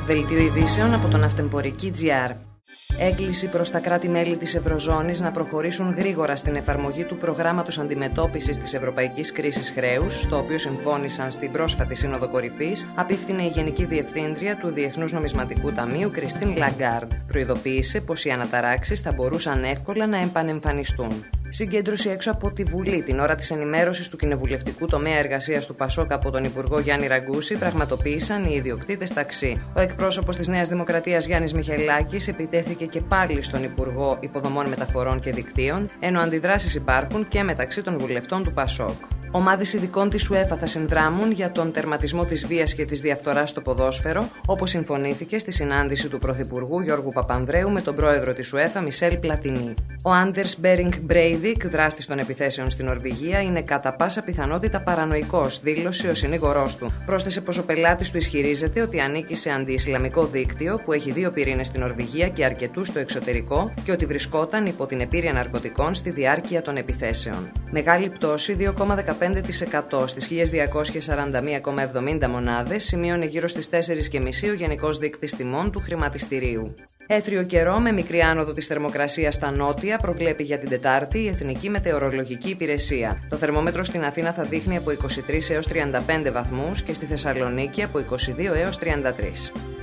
Δελτίο ειδήσεων από τον Αυτεμπορική.gr. Έκκληση προς τα κράτη-μέλη της Ευρωζώνης να προχωρήσουν γρήγορα στην εφαρμογή του προγράμματος αντιμετώπισης της ευρωπαϊκής κρίσης χρέους, στο οποίο συμφώνησαν στην πρόσφατη Σύνοδο Κορυφής, απίφθινε η Γενική Διευθύντρια του Διεθνούς Νομισματικού Ταμείου, Κριστίν Λαγκάρντ. Προειδοποίησε πως οι αναταράξεις θα μπορούσαν εύκολα να επανεμφανιστούν. Συγκέντρωση έξω από τη Βουλή την ώρα της ενημέρωσης του κοινοβουλευτικού τομέα εργασίας του ΠΑΣΟΚ από τον Υπουργό Γιάννη Ραγκούση πραγματοποίησαν οι ιδιοκτήτες ταξί. Ο εκπρόσωπος της Νέας Δημοκρατίας Γιάννης Μιχαηλάκης επιτέθηκε και πάλι στον Υπουργό Υποδομών Μεταφορών και Δικτύων, ενώ αντιδράσεις υπάρχουν και μεταξύ των βουλευτών του ΠΑΣΟΚ. Ομάδες ειδικών της UEFA θα συνδράμουν για τον τερματισμό της βίας και της διαφθοράς στο ποδόσφαιρο, όπως συμφωνήθηκε στη συνάντηση του Πρωθυπουργού Γιώργου Παπανδρέου με τον πρόεδρο της UEFA Μισελ Πλατινί. Ο Άντερς Μπέρινγκ Μπρέιβικ, δράστης των επιθέσεων στην Νορβηγία, είναι κατά πάσα πιθανότητα παρανοϊκός, δήλωσε ο συνήγορός του. Πρόσθεσε πως ο πελάτης του ισχυρίζεται ότι ανήκει σε αντι-ισλαμικό δίκτυο που έχει 2 πυρήνες στην Νορβηγία και αρκετούς στο εξωτερικό και ότι βρισκόταν υπό την επήρεια ναρκωτικών στη διάρκεια των επιθέσεων. Μεγάλη πτώση 2,15% στις 1241,70 μονάδες σημείωνε γύρω στις 4,5 ο Γενικός Δείκτης Τιμών του χρηματιστηρίου. Έθριο καιρό με μικρή άνοδο της θερμοκρασίας στα νότια προβλέπει για την Τετάρτη η Εθνική Μετεωρολογική Υπηρεσία. Το θερμόμετρο στην Αθήνα θα δείχνει από 23 έως 35 βαθμούς και στη Θεσσαλονίκη από 22 έως 33.